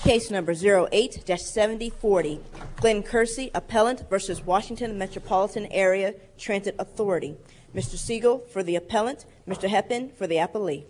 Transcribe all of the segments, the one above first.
Case number 08-7040, Glenn Kersey, Appellant versus Washington Metropolitan Area Transit Authority. Mr. Siegel for the appellant, Mr. Heppen for the appellee.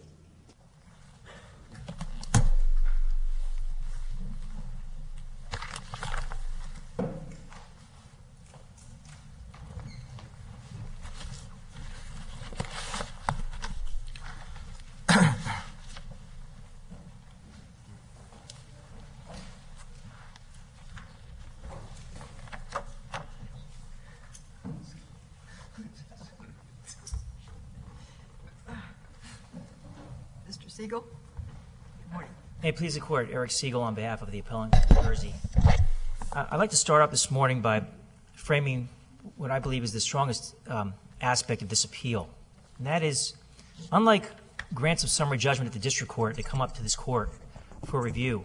Siegel. Good morning. May it please the Court, Eric Siegel on behalf of the appellant, Kersey. I'd like to start off this morning by framing what I believe is the strongest aspect of this appeal. And that is, unlike grants of summary judgment at the district court that come up to this court for review,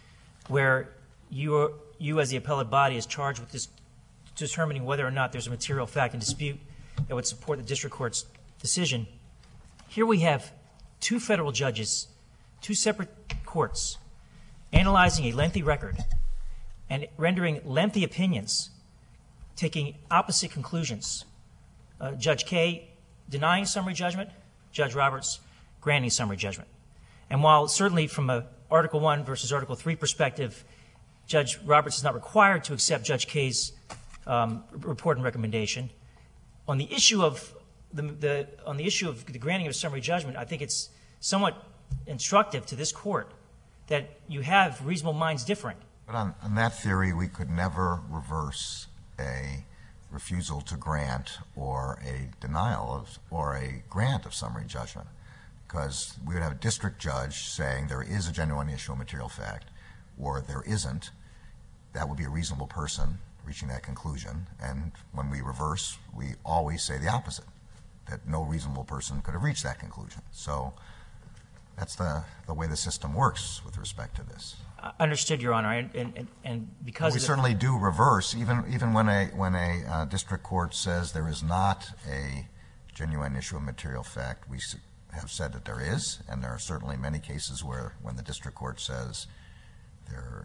where you as the appellate body is charged with determining whether or not there's a material fact in dispute that would support the district court's decision, here we have two federal judges, two separate courts, analyzing a lengthy record and rendering lengthy opinions, taking opposite conclusions. Judge Kaye denying summary judgment, Judge Roberts granting summary judgment. And while certainly from a Article I versus Article III perspective, Judge Roberts is not required to accept Judge Kaye's report and recommendation, on the issue of the granting of summary judgment, I think it's somewhat instructive to this court that you have reasonable minds differing. But on that theory, we could never reverse a refusal to grant or a denial of or a grant of summary judgment, because we would have a district judge saying there is a genuine issue of material fact or there isn't. That would be a reasonable person reaching that conclusion. And when we reverse, we always say the opposite, that no reasonable person could have reached that conclusion. So that's the way the system works with respect to this. Understood, Your Honor. And because we certainly do reverse, even when a district court says there is not a genuine issue of material fact, we have said that there is, and there are certainly many cases where when the district court says there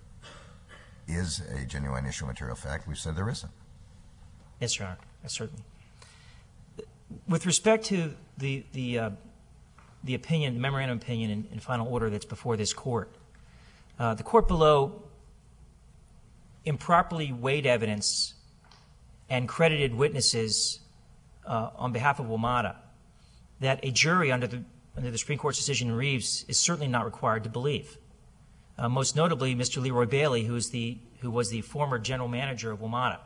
is a genuine issue of material fact, we've said there isn't. Yes, Your Honor, certainly. With respect to the opinion, the memorandum opinion in final order that's before this court, the court below improperly weighed evidence and credited witnesses on behalf of WMATA that a jury under the Supreme Court's decision in Reeves is certainly not required to believe. Most notably, Mr. Leroy Bailey, who was the former general manager of WMATA.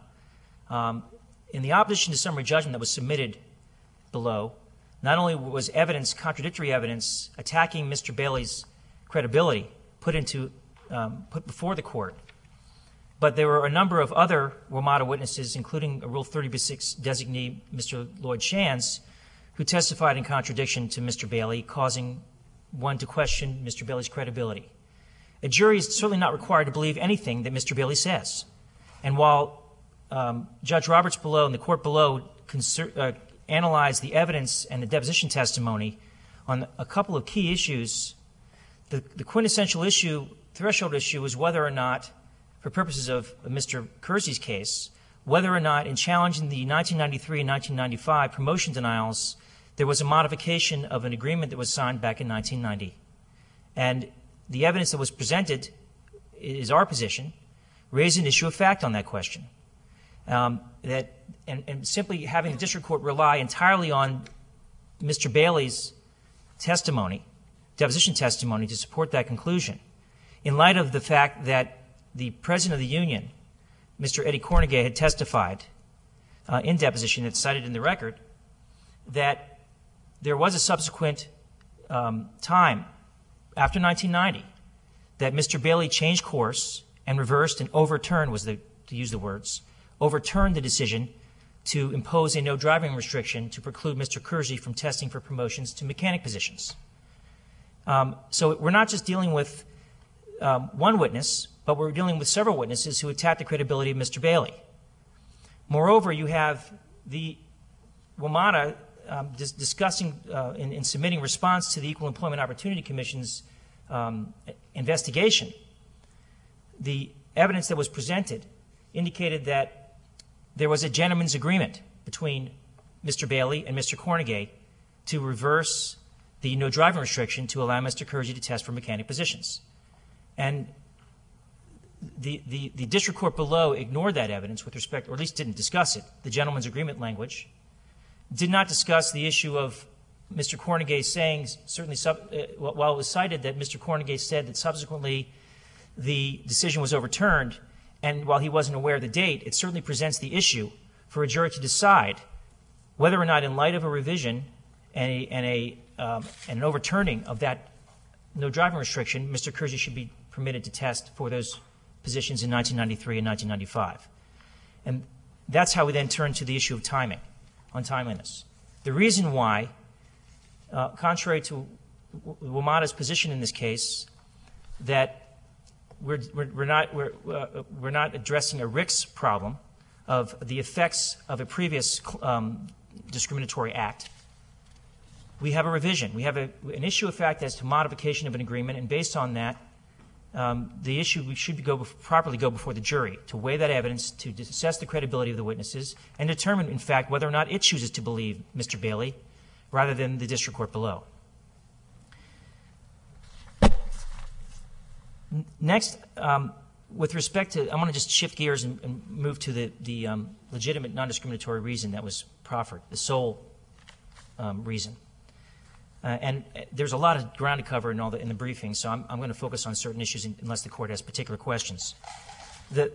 In the opposition to summary judgment that was submitted below, not only was contradictory evidence attacking Mr. Bailey's credibility put before the court, but there were a number of other WMATA witnesses, including a Rule 30b-6 designee, Mr. Lloyd Shands, who testified in contradiction to Mr. Bailey, causing one to question Mr. Bailey's credibility. A jury is certainly not required to believe anything that Mr. Bailey says. And while Judge Roberts below and the court below analyzed the evidence and the deposition testimony on a couple of key issues, the quintessential issue, threshold issue, is whether or not, for purposes of Mr. Kersey's case, whether or not in challenging the 1993 and 1995 promotion denials, there was a modification of an agreement that was signed back in 1990. And the evidence that was presented is our position, raised an issue of fact on that question. And simply having the district court rely entirely on Mr. Bailey's testimony, deposition testimony, to support that conclusion, in light of the fact that the president of the union, Mr. Eddie Cornegay, had testified in deposition that's cited in the record that there was a subsequent time after 1990 that Mr. Bailey changed course and reversed and overturned, to use the words, overturned the decision to impose a no driving restriction to preclude Mr. Kersey from testing for promotions to mechanic positions. So we're not just dealing with one witness, but we're dealing with several witnesses who attack the credibility of Mr. Bailey. Moreover, you have the WMATA discussing in submitting response to the Equal Employment Opportunity Commission's investigation, the evidence that was presented indicated that there was a gentleman's agreement between Mr. Bailey and Mr. Cornegay to reverse the no driving restriction to allow Mr. Kersey to test for mechanic positions. And the district court below ignored that evidence with respect, or at least didn't discuss it, the gentleman's agreement language, did not discuss the issue of Mr. Cornegay saying, certainly while it was cited that Mr. Cornegay said that subsequently the decision was overturned, and while he wasn't aware of the date, it certainly presents the issue for a jury to decide whether or not, in light of a revision and an overturning of that no driving restriction, Mr. Kersey should be permitted to test for those positions in 1993 and 1995. And that's how we then turn to the issue of timing, on timeliness. The reason why, contrary to WMATA's position in this case, that we're not addressing a RICS problem of the effects of a previous discriminatory act. We have a revision. We have an issue of fact as to modification of an agreement, and based on that, the issue should properly go before the jury to weigh that evidence, to assess the credibility of the witnesses, and determine, in fact, whether or not it chooses to believe Mr. Bailey rather than the district court below. Next, with respect to, I want to just shift gears and move to the legitimate non-discriminatory reason that was proffered, the sole reason. And there's a lot of ground to cover in the briefing, so I'm going to focus on certain issues unless the court has particular questions. The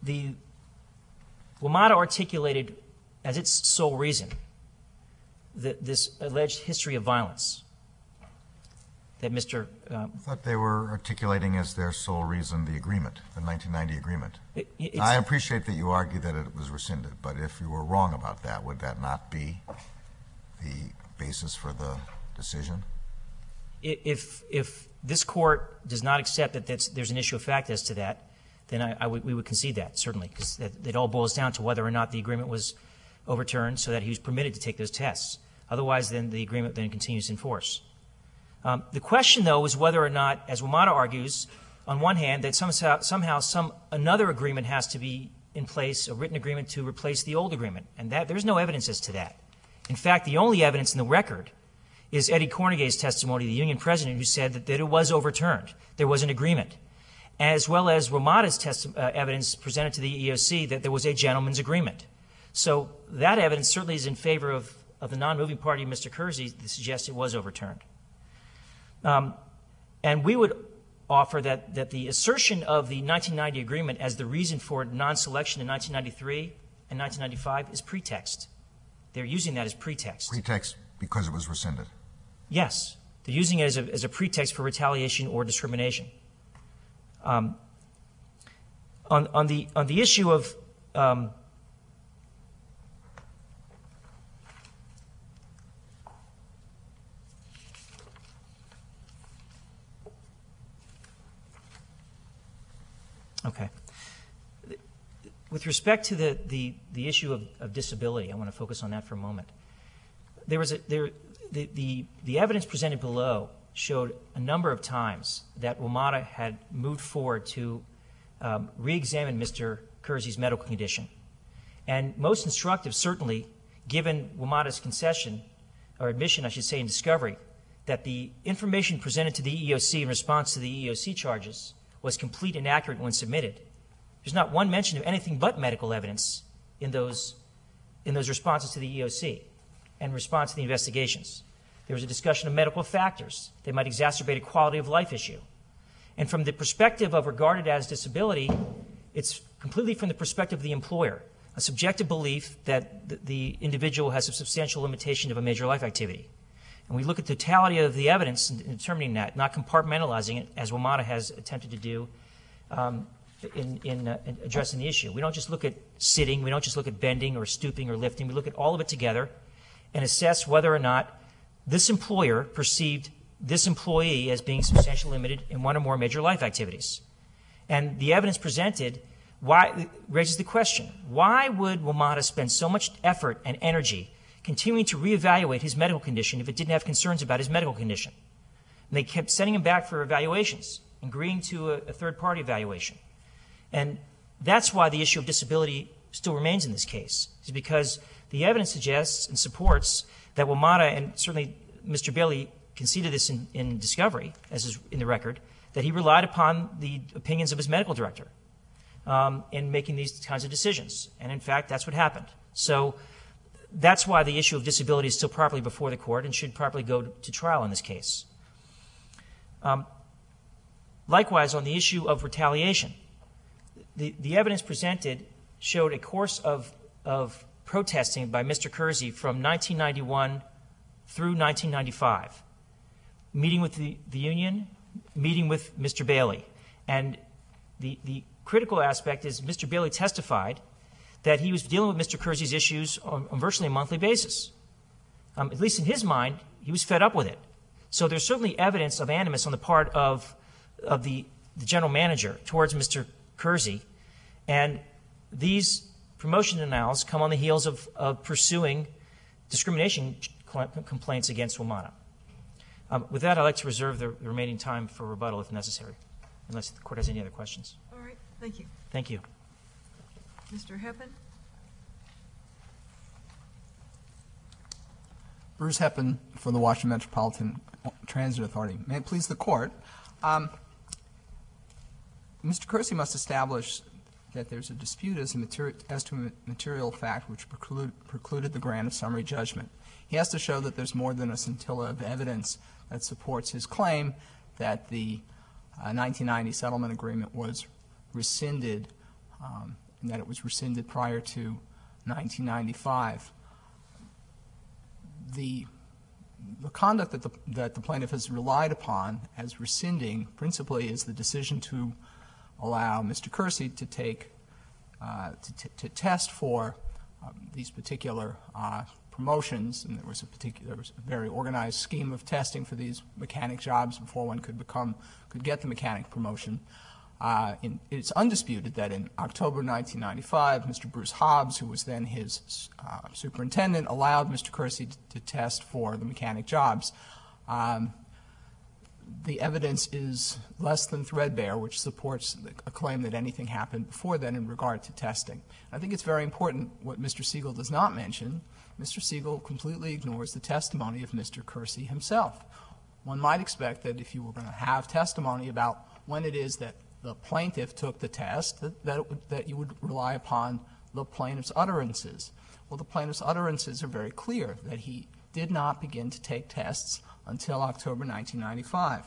WMATA articulated as its sole reason this alleged history of violence that Mr. I thought they were articulating as their sole reason the agreement, the 1990 agreement. I appreciate that you argue that it was rescinded, but if you were wrong about that, would that not be the basis for the decision? If this court does not accept that there's an issue of fact as to that, then we would concede that, certainly, because it all boils down to whether or not the agreement was overturned so that he was permitted to take those tests. Otherwise, then the agreement then continues in force. The question, though, is whether or not, as WMATA argues, on one hand, that somehow another agreement has to be in place, a written agreement to replace the old agreement, and that there's no evidence as to that. In fact, the only evidence in the record is Eddie Cornegay's testimony, the union president, who said that it was overturned. There was an agreement, as well as WMATA's evidence presented to the EEOC that there was a gentleman's agreement. So that evidence certainly is in favor of the non-moving party, Mr. Kersey, that suggests it was overturned. And we would offer that the assertion of the 1990 agreement as the reason for non-selection in 1993 and 1995 is pretext. They're using that as pretext. Pretext because it was rescinded. Yes. They're using it as a pretext for retaliation or discrimination. On the issue of okay. With respect to the issue of disability, I want to focus on that for a moment. The evidence presented below showed a number of times that WMATA had moved forward to re-examine Mr. Kersey's medical condition. And most instructive, certainly, given WMATA's concession, or admission, I should say, in discovery, that the information presented to the EEOC in response to the EEOC charges was complete and accurate when submitted. There's not one mention of anything but medical evidence in those responses to the EEOC and response to the investigations. There was a discussion of medical factors that might exacerbate a quality of life issue. And from the perspective of regarded as disability, it's completely from the perspective of the employer, a subjective belief that the individual has a substantial limitation of a major life activity. And we look at the totality of the evidence in determining that, not compartmentalizing it, as WMATA has attempted to do in addressing the issue. We don't just look at sitting, we don't just look at bending or stooping or lifting, we look at all of it together and assess whether or not this employer perceived this employee as being substantially limited in one or more major life activities. And the evidence presented raises the question, why would WMATA spend so much effort and energy continuing to reevaluate his medical condition if it didn't have concerns about his medical condition? And they kept sending him back for evaluations, agreeing to a third-party evaluation. And that's why the issue of disability still remains in this case, is because the evidence suggests and supports that WMATA, and certainly Mr. Bailey conceded this in discovery, as is in the record, that he relied upon the opinions of his medical director in making these kinds of decisions. And in fact, that's what happened. So that's why the issue of disability is still properly before the court and should properly go to trial in this case. Likewise, on the issue of retaliation, the evidence presented showed a course of protesting by Mr. Kersey from 1991 through 1995, meeting with the union, meeting with Mr. Bailey. And the critical aspect is Mr. Bailey testified that he was dealing with Mr. Kersey's issues on virtually a monthly basis. At least in his mind, he was fed up with it. So there's certainly evidence of animus on the part of the general manager towards Mr. Kersey. And these promotion denials come on the heels of pursuing discrimination complaints against WMATA. With that, I'd like to reserve the remaining time for rebuttal if necessary, unless the court has any other questions. All right, thank you. Thank you. Mr. Heppen? Bruce Heppen for the Washington Metropolitan Transit Authority. May it please the court. Mr. Kersey must establish that there's a dispute as to a material fact which precluded the grant of summary judgment. He has to show that there's more than a scintilla of evidence that supports his claim that the 1990 settlement agreement was rescinded, and that it was rescinded prior to 1995. The conduct that the plaintiff has relied upon as rescinding principally is the decision to allow Mr. Kersey to take to test for these particular promotions, and there was a very organized scheme of testing for these mechanic jobs before one could get the mechanic promotion. It's undisputed that in October 1995, Mr. Bruce Hobbs, who was then his superintendent, allowed Mr. Kersey to test for the mechanic jobs. The evidence is less than threadbare, which supports a claim that anything happened before then in regard to testing. I think it's very important what Mr. Siegel does not mention. Mr. Siegel completely ignores the testimony of Mr. Kersey himself. One might expect that if you were going to have testimony about when it is that the plaintiff took the test, that you would rely upon the plaintiff's utterances. Well, the plaintiff's utterances are very clear, that he did not begin to take tests until October 1995.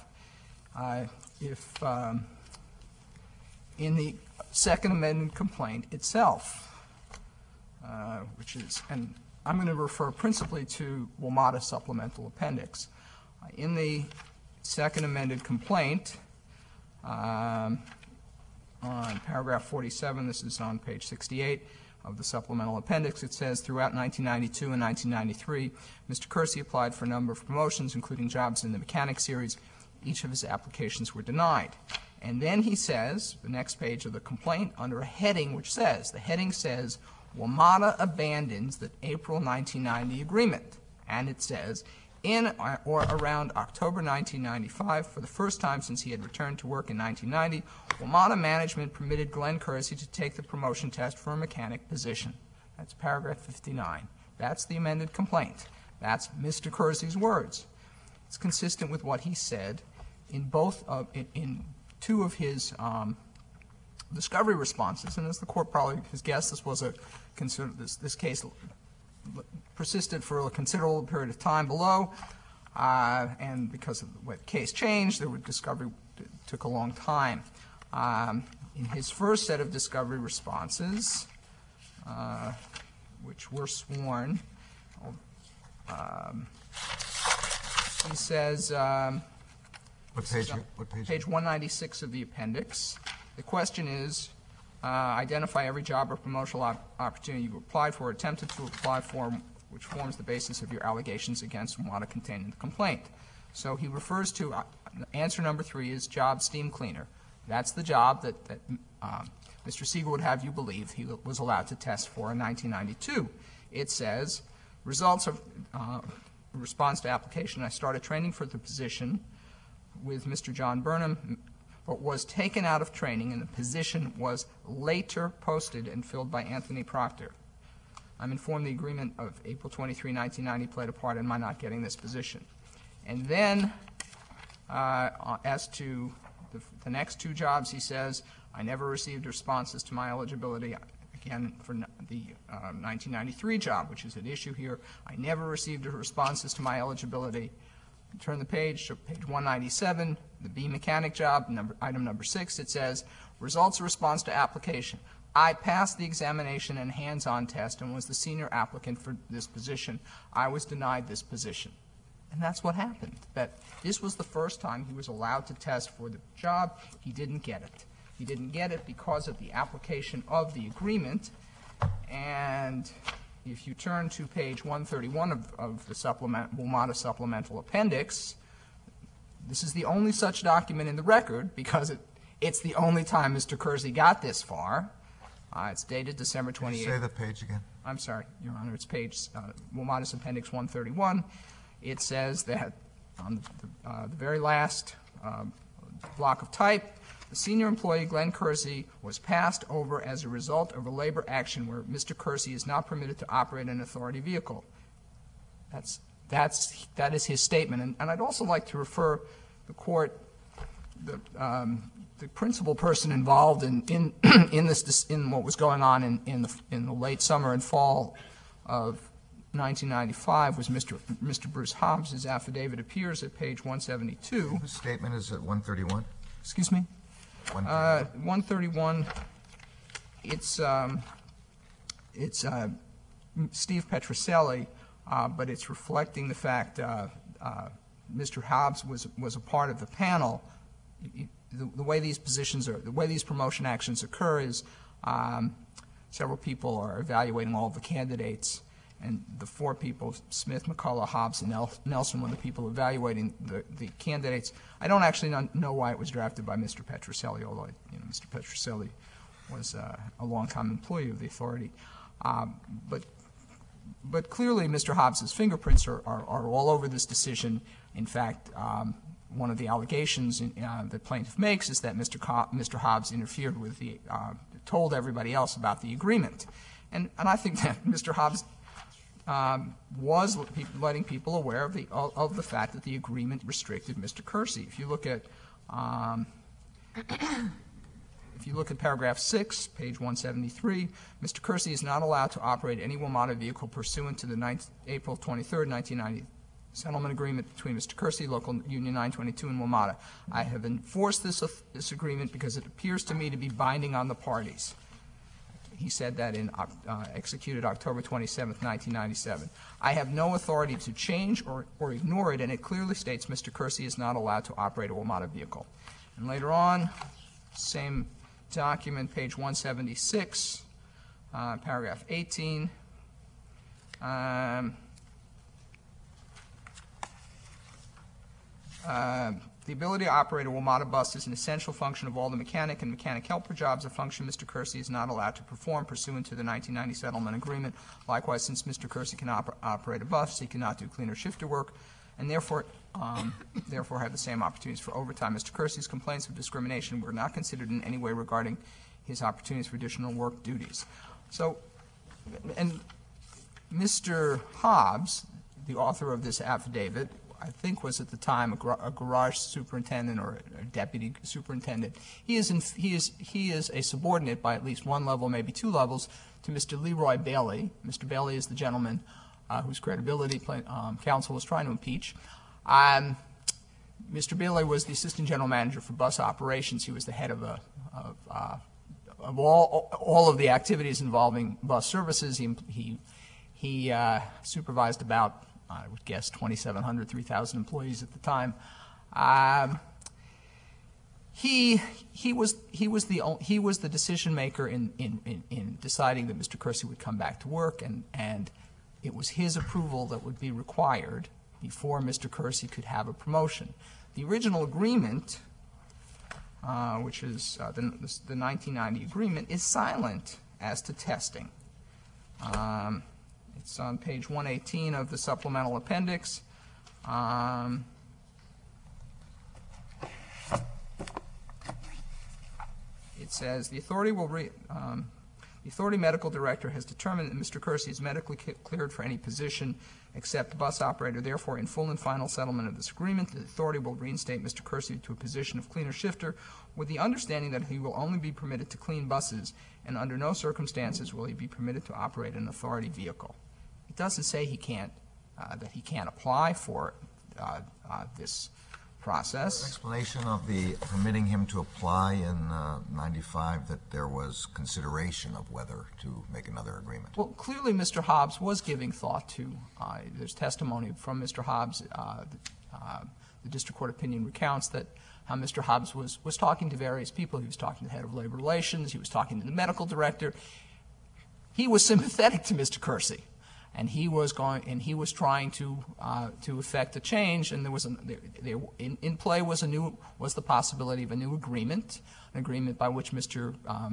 In the Second Amendment complaint itself, which is, and I'm going to refer principally to WMATA Supplemental Appendix. In the Second Amended complaint, on paragraph 47, this is on page 68 of the supplemental appendix, it says, throughout 1992 and 1993, Mr. Kersey applied for a number of promotions, including jobs in the mechanic series. Each of his applications were denied. And then he says, the next page of the complaint, under a heading which says, the heading says, WMATA abandons the April 1990 agreement. And it says, in or around October 1995, for the first time since he had returned to work in 1990, WMATA management permitted Glenn Kersey to take the promotion test for a mechanic position. That's paragraph 59. That's the amended complaint. That's Mr. Kersey's words. It's consistent with what he said in in two of his discovery responses. And as the court probably has guessed, this case persisted for a considerable period of time below, and because of the way the case changed, the discovery took a long time. In his first set of discovery responses, which were sworn, he says, What page? Page 196 of the appendix. The question is, identify every job or promotional opportunity you applied for or attempted to apply for, which forms the basis of your allegations against WMATA contained in the complaint. So he refers to answer number 3 is job steam cleaner. That's the job that Mr. Siegel would have you believe he was allowed to test for in 1992. It says, results of response to application. I started training for the position with Mr. John Burnham but was taken out of training, and the position was later posted and filled by Anthony Proctor. I'm informed the agreement of April 23, 1990 played a part in my not getting this position. And then, as to the next two jobs, he says, I never received responses to my eligibility. Again, for the 1993 job, which is at issue here, I never received responses to my eligibility. Turn the page to page 197, the B mechanic job, item number 6, it says, results of response to application. I passed the examination and hands-on test and was the senior applicant for this position. I was denied this position. And that's what happened. That this was the first time he was allowed to test for the job. He didn't get it. He didn't get it because of the application of the agreement. And if you turn to page 131 of the WMATA supplemental appendix, this is the only such document in the record because it's the only time Mr. Kersey got this far. It's dated December 28th. Say the page again. I'm sorry, Your Honor. It's page WMATA appendix 131. It says that on the very last block of type, the senior employee, Glenn Kersey, was passed over as a result of a labor action where Mr. Kersey is not permitted to operate an authority vehicle. That is his statement. And I'd also like to refer the court, the principal person involved in what was going on in the late summer and fall of 1995 was Mr. Bruce Hobbs. His affidavit appears at page 172. Whose statement is at 131? Excuse me? 131. It's Steve Petroselli, but it's reflecting the fact Mr. Hobbs was a part of the panel. The way these promotion actions occur is several people are evaluating all of the candidates, and the four people, Smith, McCullough, Hobbs, and Nelson, were the people evaluating the candidates. I don't actually know why it was drafted by Mr. Petroselli, although Mr. Petroselli was a long-time employee of the authority. But clearly Mr. Hobbs's fingerprints are all over this decision. In fact, one of the allegations that plaintiff makes is that Mr. Hobbs interfered with told everybody else about the agreement. And I think that Mr. Hobbs was letting people aware of the fact that the agreement restricted Mr. Kersey. If you look at paragraph 6, page 173, Mr. Kersey is not allowed to operate any WMATA vehicle pursuant to the April 23, 1990 settlement agreement between Mr. Kersey, Local Union 922, and WMATA. I have enforced this agreement because it appears to me to be binding on the parties. He said that executed October 27, 1997. I have no authority to change or ignore it, and it clearly states Mr. Kersey is not allowed to operate a WMATA vehicle. And later on, same document, page 176, paragraph 18. The ability to operate a WMATA bus is an essential function of all the mechanic and mechanic helper jobs, a function Mr. Kersey is not allowed to perform pursuant to the 1990 settlement agreement. Likewise, since Mr. Kersey cannot operate a bus, he cannot do cleaner shifter work, and therefore have the same opportunities for overtime. Mr. Kersey's complaints of discrimination were not considered in any way regarding his opportunities for additional work duties. So, and Mr. Hobbs, the author of this affidavit, I think was at the time a garage superintendent or a deputy superintendent. He is a subordinate by at least one level, maybe two levels, to Mr. Leroy Bailey. Mr. Bailey is the gentleman whose credibility counsel was trying to impeach. Mr. Bailey was the assistant general manager for bus operations. He was the head of all of the activities involving bus services. He supervised about, I would guess, 2,700, 3,000 employees at the time. He was the decision maker in deciding that Mr. Kersey would come back to work, and it was his approval that would be required before Mr. Kersey could have a promotion. The original agreement, which is the 1990 agreement, is silent as to testing. It's on page 118 of the supplemental appendix. it says, the authority medical director has determined that Mr. Kersey is medically cleared for any position except bus operator. Therefore, in full and final settlement of this agreement, the authority will reinstate Mr. Kersey to a position of cleaner shifter with the understanding that he will only be permitted to clean buses, and under no circumstances will he be permitted to operate an authority vehicle. It doesn't say he can't, that he can't apply for this process. Explanation of the permitting him to apply in 95 that there was consideration of whether to make another agreement. Well, clearly Mr. Hobbs was giving thought to, there's testimony from Mr. Hobbs, the district court opinion recounts that Mr. Hobbs was talking to various people. He was talking to the head of labor relations. He was talking to the medical director. He was sympathetic to Mr. Kersey. And he was trying to effect a change, and there was in play was the possibility of a new agreement, an agreement by which Mr.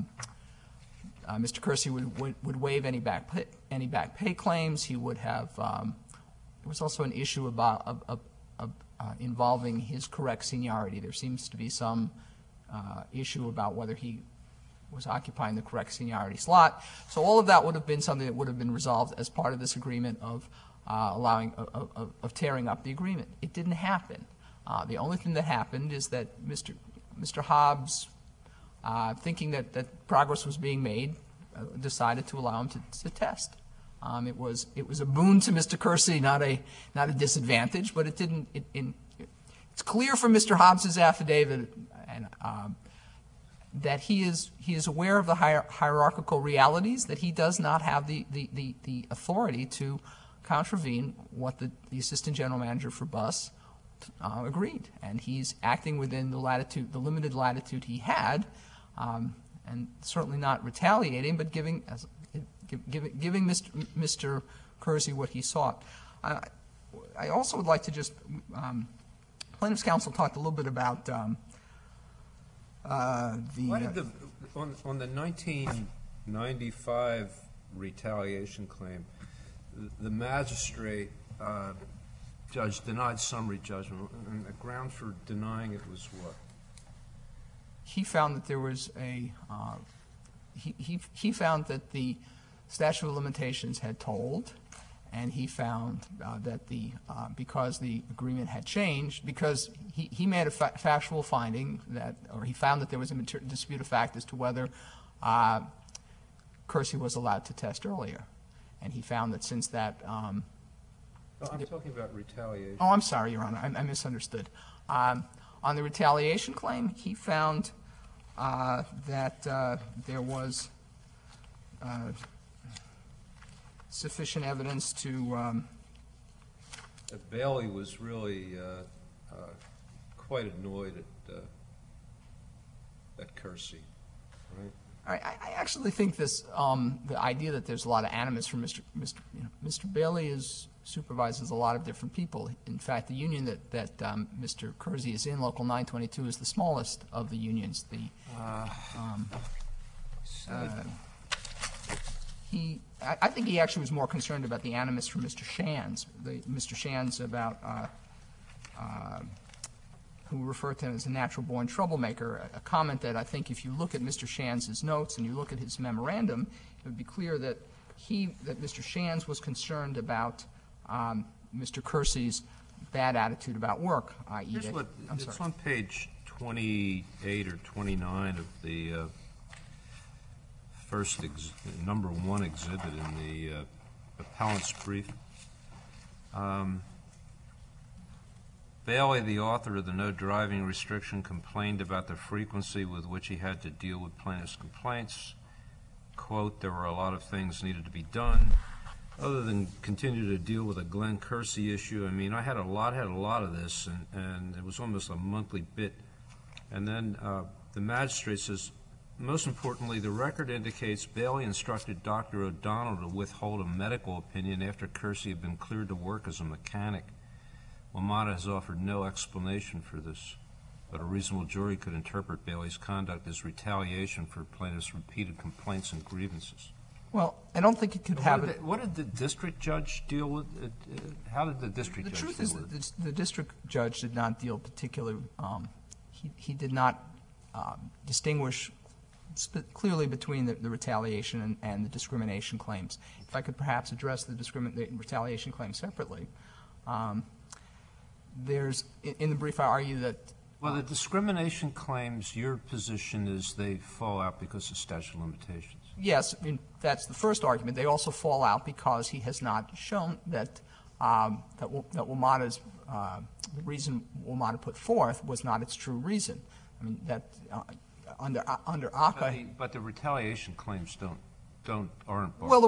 Kersey would waive any back pay claims. He would have. There was also an issue about involving his correct seniority. There seems to be some issue about whether he was occupying the correct seniority slot. So all of that would have been something that would have been resolved as part of this agreement of tearing up the agreement. It didn't happen. The only thing that happened is that Mr. Hobbs, thinking that progress was being made, decided to allow him to test. It was a boon to Mr. Kersey, not a disadvantage, but it didn't. It's clear from Mr. Hobbs's affidavit and that he is aware of the hierarchical realities, that he does not have the authority to contravene what the assistant general manager for bus agreed, and he's acting within the limited latitude he had, and certainly not retaliating, but giving Mr. Kersey what he sought. I also would like to just plaintiff's counsel talked a little bit about Why did on the 1995 retaliation claim, the magistrate judge denied summary judgment, and the ground for denying it was what? He found that there was he found that the statute of limitations had told, and he found that because the agreement had changed, because he made a factual finding or he found that there was a dispute of fact as to whether Kersey was allowed to test earlier, and he found that since that. I'm talking about retaliation. Oh, I'm sorry, Your Honor, I misunderstood. On the retaliation claim, he found that there was sufficient evidence to. That Bailey was really quite annoyed at Kersey, right? I actually think this the idea that there's a lot of animus from Mr. Bailey supervises a lot of different people. In fact, the union that Mr. Kersey is in, Local 922, is the smallest of the unions. I think he actually was more concerned about the animus from Mr. Shands. Mr. Shands who referred to him as a natural-born troublemaker, a comment that I think if you look at Mr. Shands' notes and you look at his memorandum, it would be clear that Mr. Shands was concerned about Mr. Kersey's bad attitude about work, i.e. It's on page 28 or 29 of the first number 1 exhibit in the appellant's brief. Bailey, the author of the no driving restriction, complained about the frequency with which he had to deal with plaintiff's complaints. Quote, there were a lot of things needed to be done. Other than continue to deal with a Glenn Kersey issue, I mean, I had a lot of this, and it was almost a monthly bit. And then the magistrate says, most importantly, the record indicates Bailey instructed Dr. O'Donnell to withhold a medical opinion after Kersey had been cleared to work as a mechanic. WMATA has offered no explanation for this, but a reasonable jury could interpret Bailey's conduct as retaliation for plaintiff's repeated complaints and grievances. Well, I don't think it could have it. What did the district judge deal with? How did the district judge deal with it? The truth is that the district judge did not deal particularly. He did not distinguish clearly between the retaliation and the discrimination claims. If I could perhaps address the retaliation claim separately. There's, in the brief, I argue that. Well, the discrimination claims, your position is they fall out because of statute of limitations. Yes, that's the first argument. They also fall out because he has not shown that WMATA's the reason WMATA put forth was not its true reason. I mean that under ACCA. But the retaliation claims aren't. Well,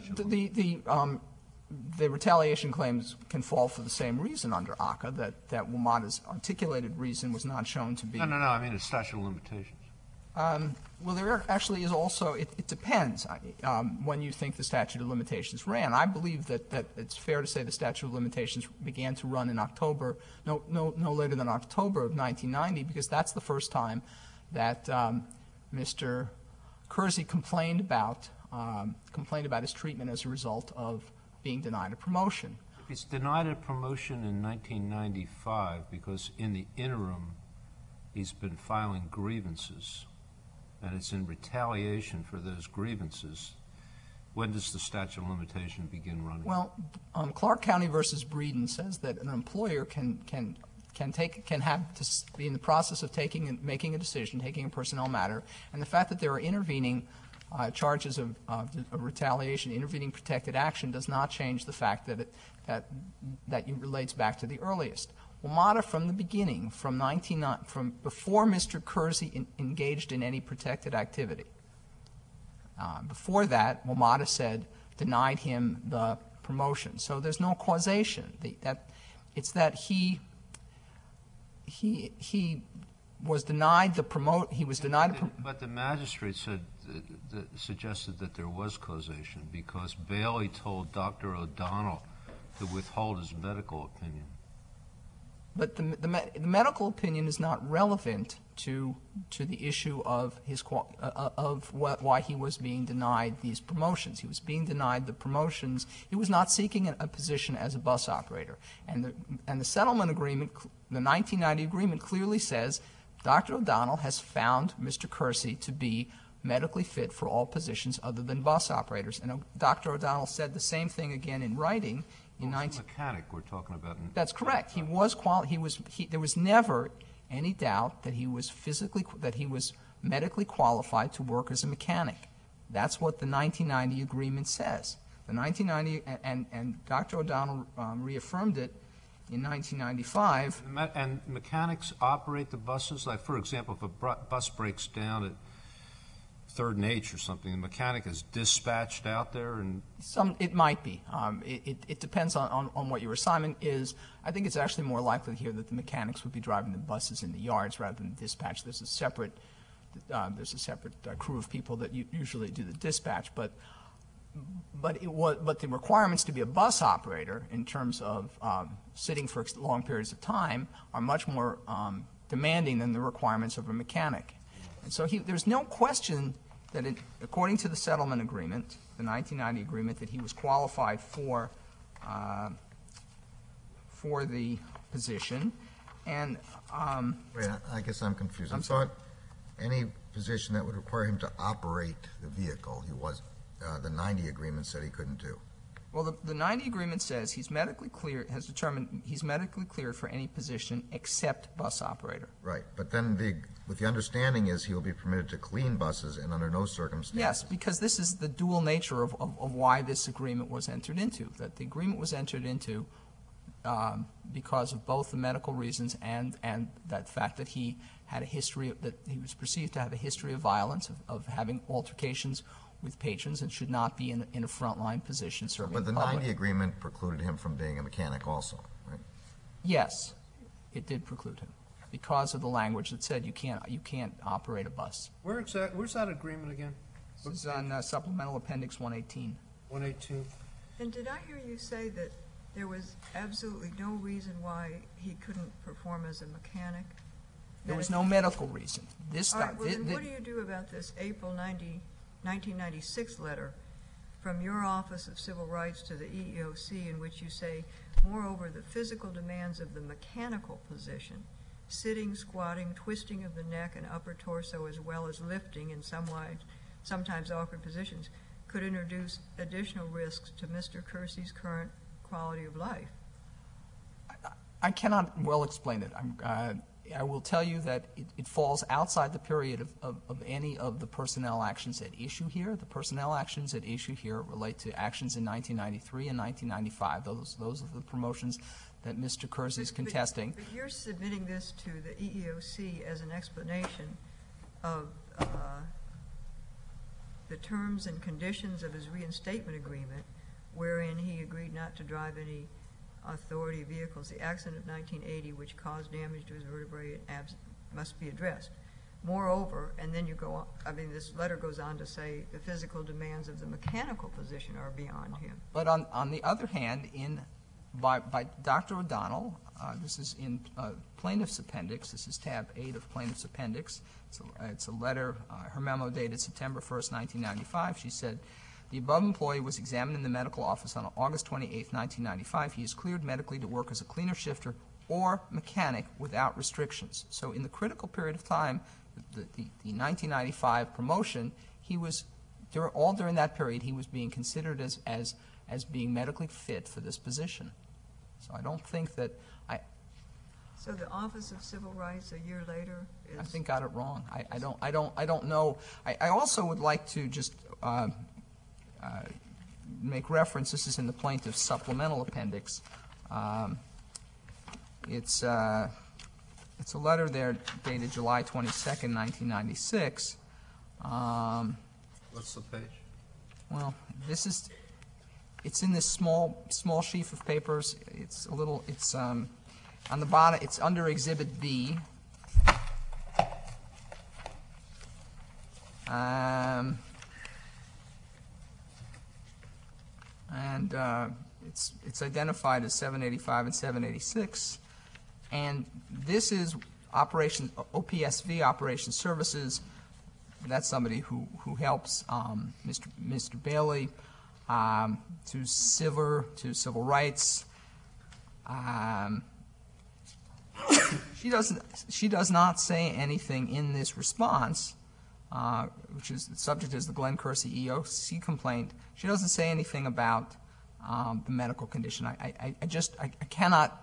the retaliation claims can fall for the same reason under ACCA, that WMATA's articulated reason was not shown to be. No. I mean, it's statute of limitations. Well, there actually is also, it depends when you think the statute of limitations ran. I believe that it's fair to say the statute of limitations began to run in October, no later than October of 1990, because that's the first time that Mr. Kersey complained about his treatment as a result of being denied a promotion. He's denied a promotion in 1995 because in the interim he's been filing grievances, and it's in retaliation for those grievances. When does the statute of limitation begin running? Well, Clark County versus Breeden says that an employer can have to be in the process of making a decision, taking a personnel matter, and the fact that there are intervening charges of retaliation, intervening protected action, does not change the fact that it relates back to the earliest. WMATA from the beginning, from before Mr. Kersey engaged in any protected activity, before that, WMATA said denied him the promotion. So there's no causation. It's that he was denied the promote. He was denied. But the magistrate suggested that there was causation because Bailey told Dr. O'Donnell to withhold his medical opinion. But the medical opinion is not relevant to the issue of why he was being denied these promotions. He was being denied the promotions. He was not seeking a position as a bus operator. And the settlement agreement, the 1990 agreement, clearly says Dr. O'Donnell has found Mr. Kersey to be medically fit for all positions other than bus operators. And Dr. O'Donnell said the same thing again in writing. Mechanic we're talking about. That's correct. There was never any doubt that he was medically qualified to work as a mechanic. That's what the 1990 agreement says. The 1990 and Dr. O'Donnell reaffirmed it in 1995. And mechanics operate the buses. Like, for example, if a bus breaks down at 3rd and H or something, the mechanic is dispatched out there, and it might be. It depends on what your assignment is. I think it's actually more likely here that the mechanics would be driving the buses in the yards rather than dispatch. There's a separate crew of people that usually do the dispatch, but the requirements to be a bus operator in terms of sitting for long periods of time are much more demanding than the requirements of a mechanic. And so there's no question that according to the settlement agreement, the 1990 agreement, that he was qualified for the position. And wait, I guess I'm confused. I thought any position that would require him to operate the vehicle, the 90 agreement said he couldn't do. Well, the 90 agreement says he's medically clear, has determined he's medically cleared for any position except bus operator. Right, but then with the understanding is he will be permitted to clean buses and under no circumstances. Yes, because this is the dual nature of why this agreement was entered into. That the agreement was entered into because of both the medical reasons and that fact that he had a history that he was perceived to have a history of violence, of having altercations with patrons, and should not be in a frontline position serving the public. But the 90 agreement precluded him from being a mechanic also, right? Yes, it did preclude him because of the language that said you can't operate a bus. Where's that agreement again? This is on Supplemental Appendix 118. 118. And did I hear you say that there was absolutely no reason why he couldn't perform as a mechanic? There was no medical reason. All right, well, then what do you do about this April 1996 letter from your Office of Civil Rights to the EEOC in which you say, moreover, the physical demands of the mechanical position sitting, squatting, twisting of the neck and upper torso, as well as lifting in sometimes awkward positions, could introduce additional risks to Mr. Kersey's current quality of life. I cannot well explain it. I will tell you that it falls outside the period of any of the personnel actions at issue here. The personnel actions at issue here relate to actions in 1993 and 1995. Those are the promotions that Mr. Kersey is contesting. But you're submitting this to the EEOC as an explanation of the terms and conditions of his reinstatement agreement, wherein he agreed not to drive any authority vehicles. The accident of 1980, which caused damage to his vertebrae, must be addressed. Moreover, and then you go on, I mean, this letter goes on to say the physical demands of the mechanical position are beyond him. But on the other hand, by Dr. O'Donnell, this is in plaintiff's appendix. This is tab 8 of plaintiff's appendix. It's a letter, her memo dated September 1st, 1995. She said, the above employee was examined in the medical office on August 28, 1995. He is cleared medically to work as a cleaner, shifter, or mechanic without restrictions. So in the critical period of time, the 1995 promotion, he was, all during that period, he was being considered as being medically fit for this position. So I don't think that So the Office of Civil Rights a year later is... I think got it wrong. I don't know. I also would like to just make reference. This is in the plaintiff's supplemental appendix. It's a letter there dated July 22nd, 1996. What's the page? Well, it's in this small sheaf of papers. It's on the bottom. It's under Exhibit B. And it's identified as 785 and 786, and this is OPSV Operations Services. That's somebody who helps Mr. Bailey to civil rights. She does not say anything in this response, which is the subject is the Glenn Kersey EOC complaint. She doesn't say anything about the medical condition. I cannot.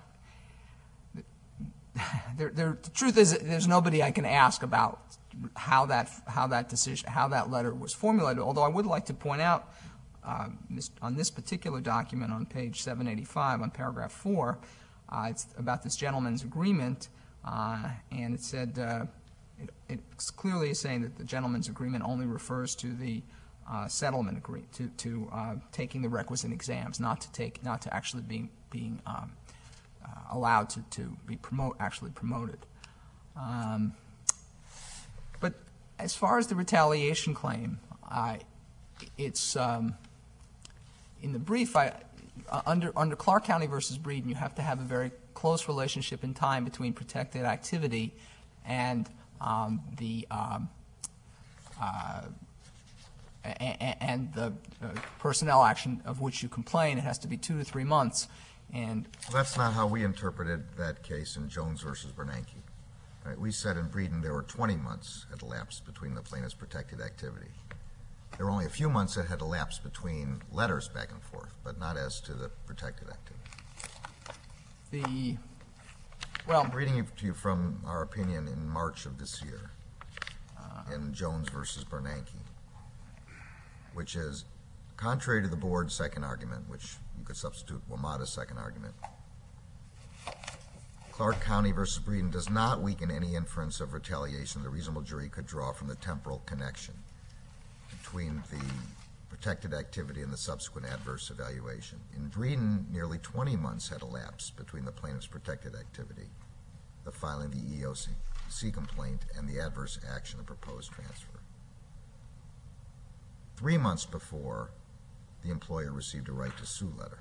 The truth is, there's nobody I can ask about how that letter was formulated. Although I would like to point out on this particular document on page 785, on paragraph 4, it's about this gentleman's agreement, and it said. It clearly is saying that the gentleman's agreement only refers to the settlement agreement, to taking the requisite exams, not to actually being allowed to be actually promoted. But as far as the retaliation claim, it's in the brief. Under Clark County versus Breeden, you have to have a very close relationship in time between protected activity and the personnel action of which you complain. It has to be 2 to 3 months. And that's not how we interpreted that case in Jones versus Bernanke. Right? We said in Breeden there were 20 months had elapsed between the plaintiff's protected activity. There were only a few months that had elapsed between letters back and forth, but not as to the protected activity. I'm reading to you from our opinion in March of this year in Jones versus Bernanke, which is contrary to the board's second argument, which you could substitute WMATA's second argument. Clark County versus Breeden does not weaken any inference of retaliation the reasonable jury could draw from the temporal connection between the protected activity and the subsequent adverse evaluation. In Breeden, nearly 20 months had elapsed between the plaintiff's protected activity, the filing of the EEOC complaint, and the adverse action of proposed transfer. 3 months before, the employer received a right to sue letter.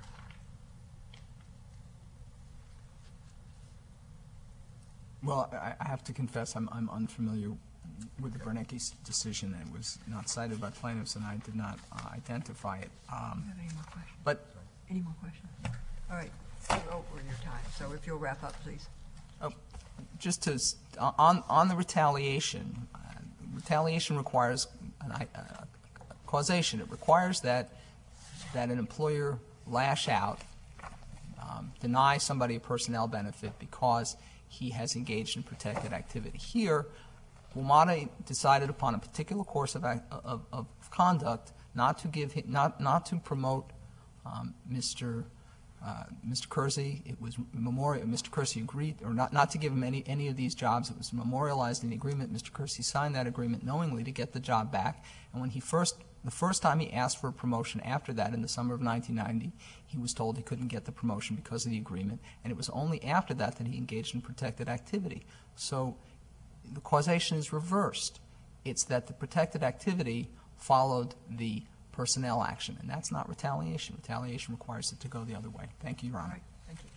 Well, I have to confess I'm unfamiliar with the Bernanke's decision. It was not cited by plaintiffs, and I did not identify it. Do you have any more questions? But Any more questions? All right, we're over your time, so if you'll wrap up, please. just to on the retaliation, retaliation requires causation. It requires that an employer lash out, deny somebody a personnel benefit because he has engaged in protected activity. Here, WMATA decided upon a particular course of conduct not to promote Mr. Kersey. It was Mr. Kersey agreed, or not to give him any of these jobs. It was memorialized in the agreement. Mr. Kersey signed that agreement knowingly to get the job back. And when the first time he asked for a promotion after that, in the summer of 1990, he was told he couldn't get the promotion because of the agreement. And it was only after that he engaged in protected activity. So the causation is reversed. It's that the protected activity followed the personnel action, and that's not retaliation. Retaliation requires it to go the other way. Thank you, Your Honor. Thank you.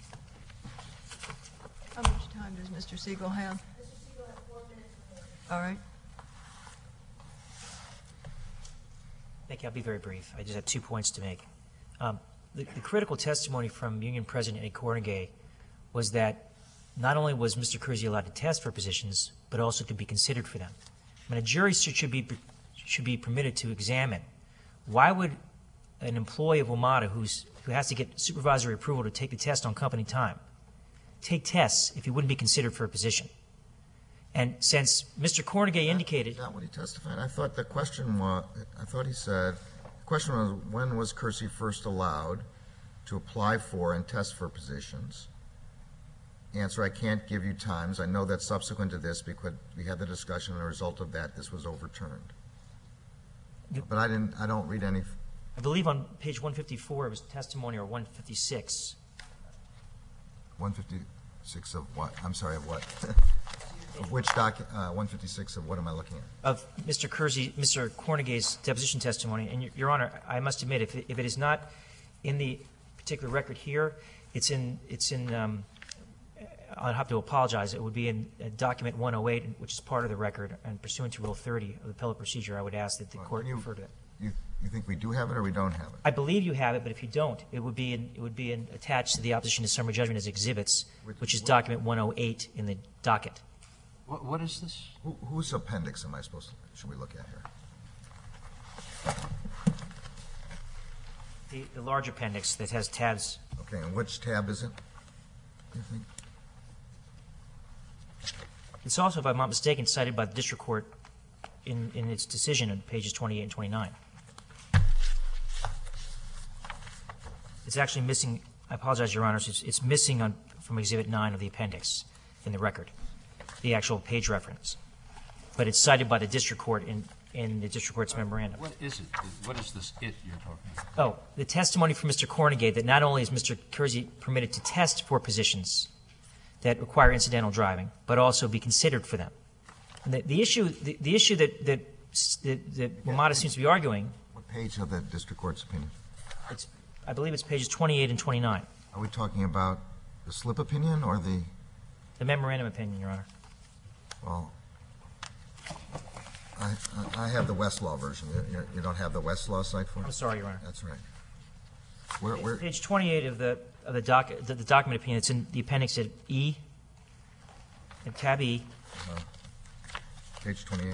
How much time does Mr. Siegel have? All right. Thank you. I'll be very brief. I just have 2 points to make. The critical testimony from Union President Ed Cornegay was that not only was Mr. Kersey allowed to test for positions, but also to be considered for them. I mean, a jury should be permitted to examine why would an employee of WMATA who has to get supervisory approval to take the test on company time take tests if he wouldn't be considered for a position. And since Mr. Cornegay indicated... Is that what he testified? I thought the question was, he said, the question was, when was Kersey first allowed to apply for and test for positions? Answer, I can't give you times. I know that subsequent to this, because we had the discussion, and a result of that, this was overturned. But I don't read any... I believe on page 154 it was testimony, or 156. 156 of what? I'm sorry, of what? Of which document? 156 of what am I looking at? Of Mr. Cornegay's deposition testimony. And, Your Honor, I must admit, if it is not in the particular record here, it's in I'll have to apologize. It would be in document 108, which is part of the record, and pursuant to Rule 30 of the appellate procedure, I would ask that the court refer to it. You think we do have it or we don't have it? I believe you have it, but if you don't, it would be attached to the opposition to summary judgment as exhibits, which is document 108 in the docket. What is this? Whose appendix am I should we look at here? The large appendix that has tabs. Okay, and which tab is it? You think? It's also, if I'm not mistaken, cited by the district court in its decision on pages 28 and 29. It's actually missing. I apologize, Your Honors. It's missing from Exhibit 9 of the appendix in the record, the actual page reference. But it's cited by the district court in the district court's memorandum. What is it? What is this it you're talking about? Oh, the testimony from Mr. Cornegay that not only is Mr. Kersey permitted to test for positions that require incidental driving, but also be considered for them. And the issue that WMATA seems to be arguing. What page of the district court's opinion? I believe it's pages 28 and 29. Are we talking about the slip opinion or the? The memorandum opinion, Your Honor. Well, I have the Westlaw version. You don't have the Westlaw site for it? I'm sorry, Your Honor. That's right. Where? Page 28 of the document opinion. It's in the appendix at E, at tab E. Page 28.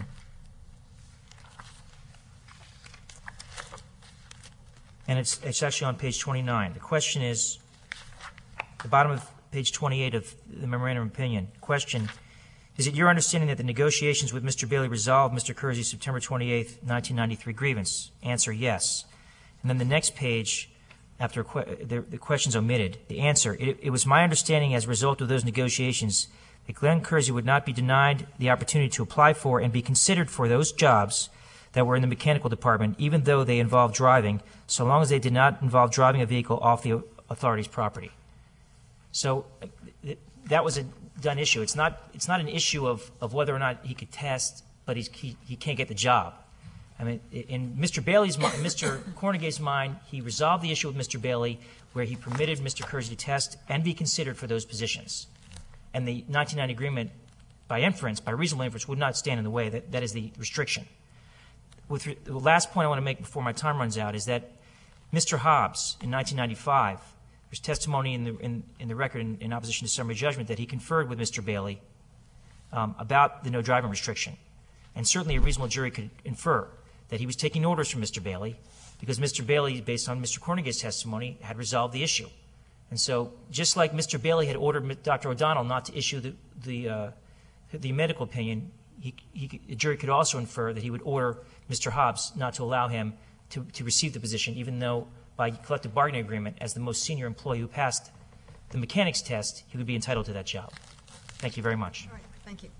And it's actually on page 29. The question is, the bottom of page 28 of the memorandum opinion. Question, is it your understanding that the negotiations with Mr. Bailey resolved Mr. Kersey's September 28, 1993 grievance? Answer, yes. And then the next page, after the question's omitted, the answer, it was my understanding as a result of those negotiations that Glenn Kersey would not be denied the opportunity to apply for and be considered for those jobs that were in the mechanical department, even though they involved driving, so long as they did not involve driving a vehicle off the authority's property. So that was a done issue. It's not an issue of whether or not he could test, but he can't get the job. I mean, in Mr. Cornegay's mind, he resolved the issue with Mr. Bailey where he permitted Mr. Kersey to test and be considered for those positions. And the 1990 agreement, by inference, by reasonable inference, would not stand in the way. That is the restriction. The last point I want to make before my time runs out is that Mr. Hobbs, in 1995, There's testimony in the record in opposition to summary judgment that he conferred with Mr. Bailey about the no driving restriction. And certainly a reasonable jury could infer that he was taking orders from Mr. Bailey because Mr. Bailey, based on Mr. Cornigate's testimony, had resolved the issue. And so just like Mr. Bailey had ordered Dr. O'Donnell not to issue the medical opinion, a jury could also infer that he would order Mr. Hobbs not to allow him to receive the position, even though by collective bargaining agreement, as the most senior employee who passed the mechanics test, he would be entitled to that job. Thank you very much. All right, thank you.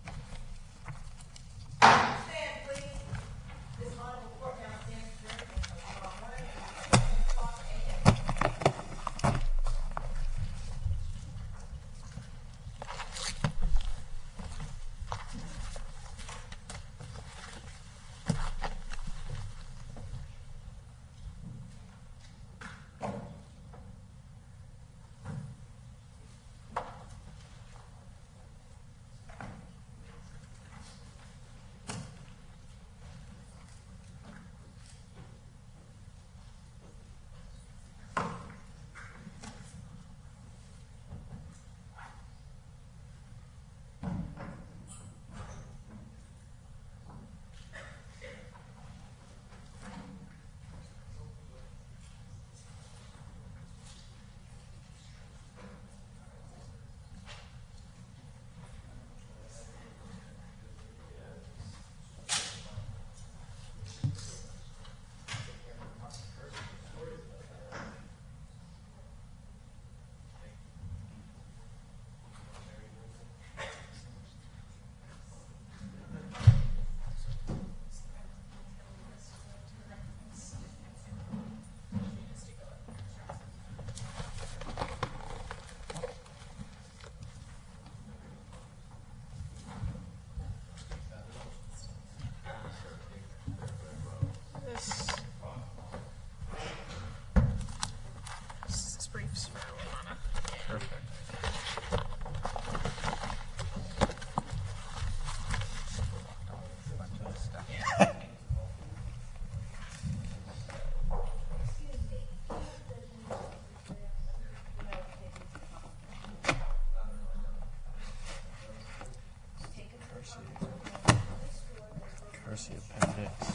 Kersey appendix.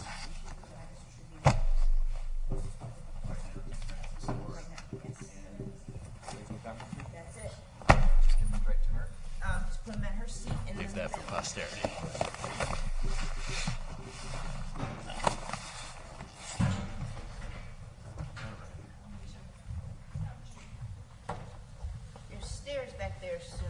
Leave that for posterity. There's stairs back there, so.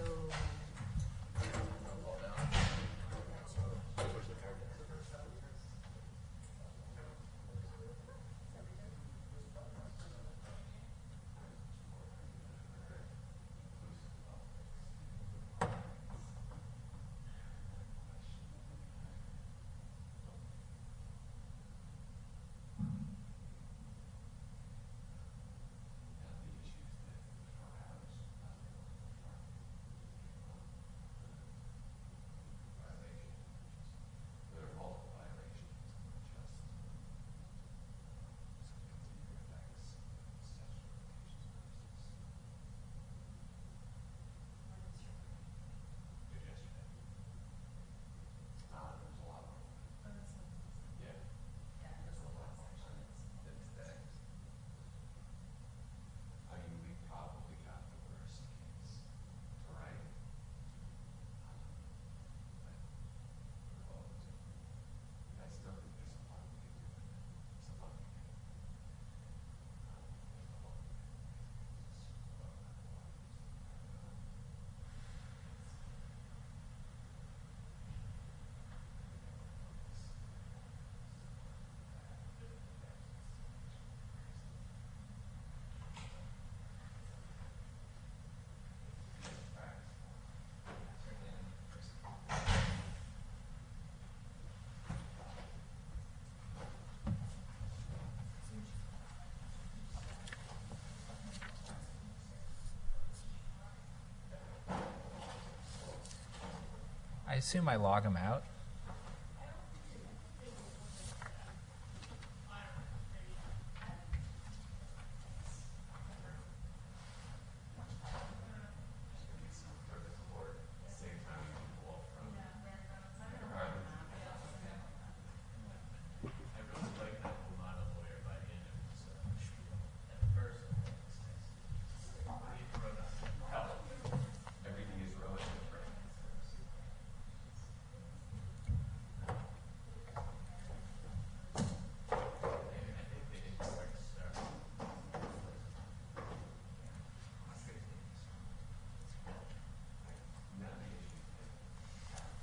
I assume I log them out.